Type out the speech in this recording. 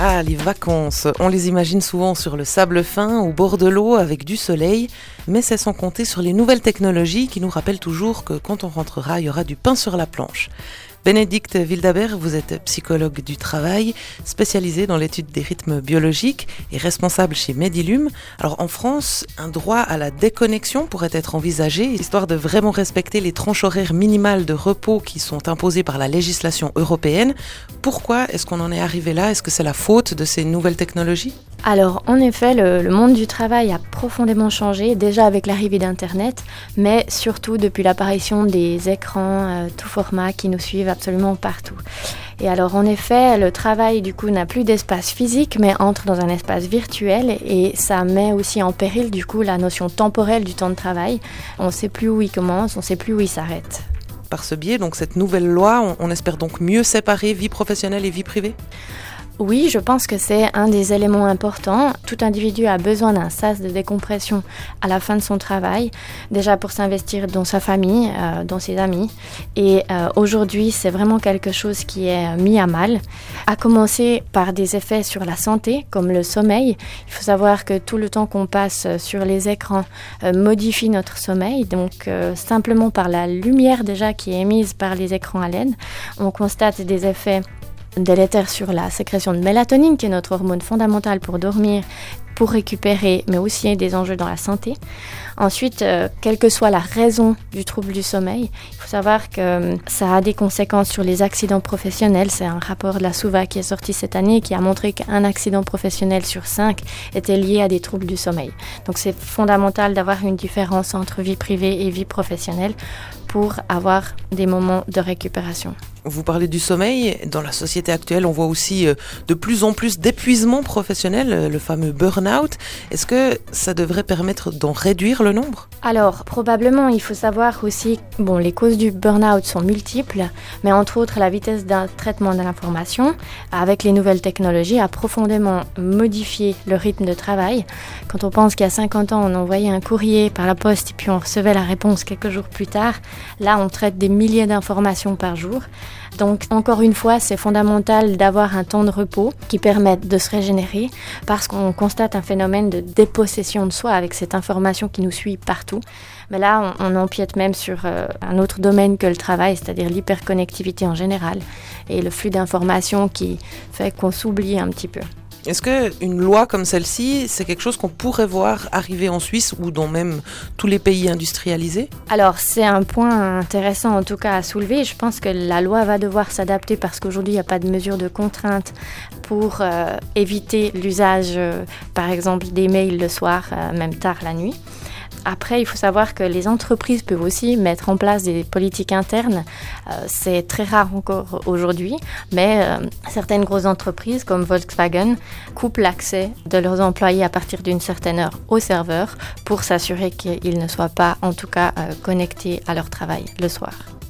Ah, les vacances, on les imagine souvent sur le sable fin, au bord de l'eau, avec du soleil, mais c'est sans compter sur les nouvelles technologies qui nous rappellent toujours que quand on rentrera, il y aura du pain sur la planche. Bénédicte Wildhaber, vous êtes psychologue du travail, spécialisée dans l'étude des rythmes biologiques et responsable chez Medilum. Alors en France, un droit à la déconnexion pourrait être envisagé, histoire de vraiment respecter les tranches horaires minimales de repos qui sont imposées par la législation européenne. Pourquoi est-ce qu'on en est arrivé là ? Est-ce que c'est la faute de ces nouvelles technologies ? Alors, en effet, le monde du travail a profondément changé, déjà avec l'arrivée d'Internet, mais surtout depuis l'apparition des écrans tout format qui nous suivent absolument partout. Et alors, en effet, le travail, du coup, n'a plus d'espace physique, mais entre dans un espace virtuel, et ça met aussi en péril, du coup, la notion temporelle du temps de travail. On ne sait plus où il commence, on ne sait plus où il s'arrête. Par ce biais, donc cette nouvelle loi, on espère donc mieux séparer vie professionnelle et vie privée ? Oui, je pense que c'est un des éléments importants. Tout individu a besoin d'un sas de décompression à la fin de son travail, déjà pour s'investir dans sa famille, dans ses amis. Et aujourd'hui, c'est vraiment quelque chose qui est mis à mal, à commencer par des effets sur la santé, comme le sommeil. Il faut savoir que tout le temps qu'on passe sur les écrans modifie notre sommeil. Donc, simplement par la lumière déjà qui est émise par les écrans à LED, on constate des effets délétère sur la sécrétion de mélatonine, qui est notre hormone fondamentale pour dormir, pour récupérer, mais aussi des enjeux dans la santé. Ensuite, quelle que soit la raison du trouble du sommeil, il faut savoir que ça a des conséquences sur les accidents professionnels. C'est un rapport de la SOUVA qui est sorti cette année qui a montré qu'un accident professionnel sur 5 était lié à des troubles du sommeil. Donc c'est fondamental d'avoir une différence entre vie privée et vie professionnelle pour avoir des moments de récupération. Vous parlez du sommeil. Dans la société actuelle, on voit aussi de plus en plus d'épuisement professionnel, le fameux burn-out. Est-ce que ça devrait permettre d'en réduire le nombre ? Alors, probablement, il faut savoir aussi, les causes du burn-out sont multiples, mais entre autres, la vitesse d'un traitement de l'information, avec les nouvelles technologies, a profondément modifié le rythme de travail. Quand on pense qu'il y a 50 ans, on envoyait un courrier par la poste et puis on recevait la réponse quelques jours plus tard, là, on traite des milliers d'informations par jour. Donc, encore une fois, c'est fondamental d'avoir un temps de repos qui permette de se régénérer parce qu'on constate un phénomène de dépossession de soi avec cette information qui nous suit partout. Mais là, on empiète même sur un autre domaine que le travail, c'est-à-dire l'hyperconnectivité en général et le flux d'informations qui fait qu'on s'oublie un petit peu. Est-ce qu'une loi comme celle-ci, c'est quelque chose qu'on pourrait voir arriver en Suisse ou dans même tous les pays industrialisés ? Alors, c'est un point intéressant en tout cas à soulever. Je pense que la loi va devoir s'adapter parce qu'aujourd'hui, il n'y a pas de mesure de contrainte pour éviter l'usage, par exemple, des mails le soir, même tard la nuit. Après, il faut savoir que les entreprises peuvent aussi mettre en place des politiques internes. C'est très rare encore aujourd'hui, mais certaines grosses entreprises comme Volkswagen coupent l'accès de leurs employés à partir d'une certaine heure au serveur pour s'assurer qu'ils ne soient pas, en tout cas, connectés à leur travail le soir.